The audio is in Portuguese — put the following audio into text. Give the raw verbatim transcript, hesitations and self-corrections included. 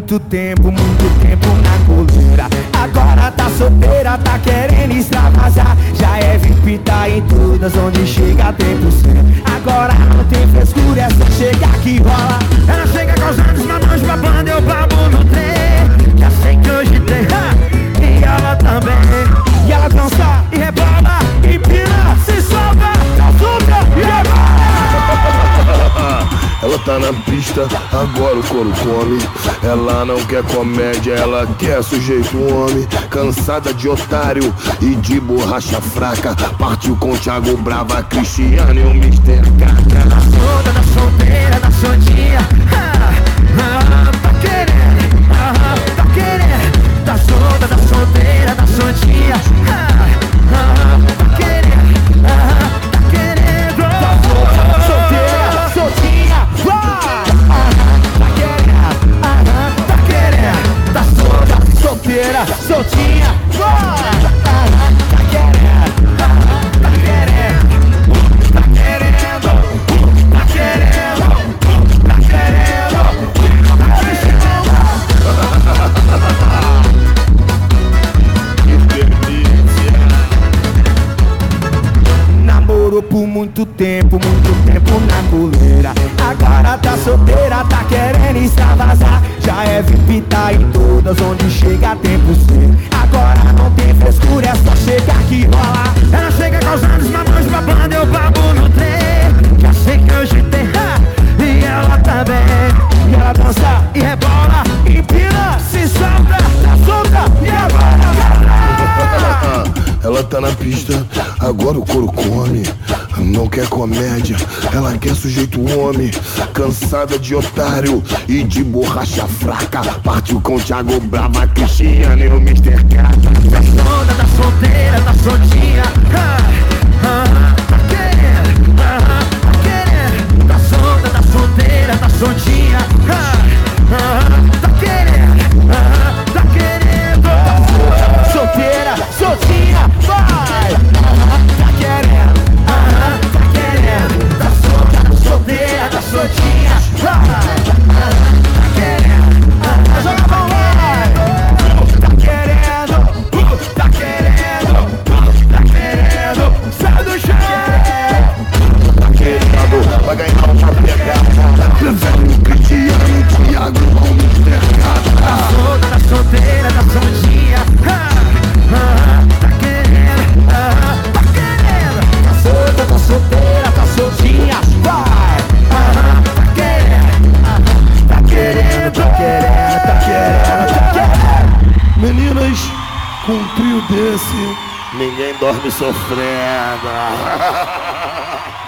muito tempo, muito tempo na coleira. Agora tá solteira, tá querendo extravasar. Já é V I P, tá em todas, onde chega tem por cento. Agora não tem frescura, é só chegar que rola. Ela chega causando os mamães, babando, eu babo no trem. Já sei que hoje tem, ha, e ela também. E ela dança e rebola, empina, se solta, solta e rebola. Ela tá na pista, agora o couro come. Ela não quer comédia, ela quer sujeito homem. Cansada de otário e de borracha fraca. Partiu com o Thiago Brava, Cristiano e o mister Catra. Da solta, da solteira, da soltinha, ah, ah, tá querendo, ah, tá querendo. Da solta, da solteira, da soltinha, ah, ah, tá querendo, ah, tá querendo. Da solta, solteira, soltinha, vai, ah, tá querendo, ah, tá querendo. Da solta, solteira, soltinha, vai, ah, tá querendo, ah, tá querendo. Tá querendo, tá querendo, tá querendo, Que delícia. namorou por muito tempo, muito tempo na coleira. Agora tá solteira, tá querendo extravasar. Já é V I P, tá em todas, onde chega tem por cento. Agora não tem frescura, é só chegar que rola. Ela chega causando os mamães, babando, eu babo no trem. Já sei que hoje tem, ha, e ela também. E ela dança e rebola, empina, se solta, solta e rebola. Ela tá na pista, agora o couro come. Não quer comédia, ela quer sujeito homem. Cansada de otário e de borracha fraca. Partiu com o Thiago Brava, Cristiano e o mister Catra. Da solta, da solteira, da soltinha, ah, ah, tá querendo, ah, tá querendo. Da solta, da solteira, da soltinha, ah, ah, tá querendo, ah, tá querendo. Da solta, solteira, soltinha, vai, ah, tá querendo, ah, tá querendo. Da solta, da solteira, da soltinha, vai, ah, tá querendo, ah, joga a mão, vai. Tá querendo, tá querendo, tá querendo, sai do chão. Tá querendo, vai ganhar uma pegada. Levando Cristiano, Thiago e o mister Da Catra. solta, da solteira, da soltinha, ah, ah, tá querendo, ah, tá querendo. Da solta, da solteira, da soltinha, vai, ah, tá querendo, ah, tá querendo, tá querendo, tá querendo, tá querendo. Meninas, com um trio desse, ninguém dorme sofrendo.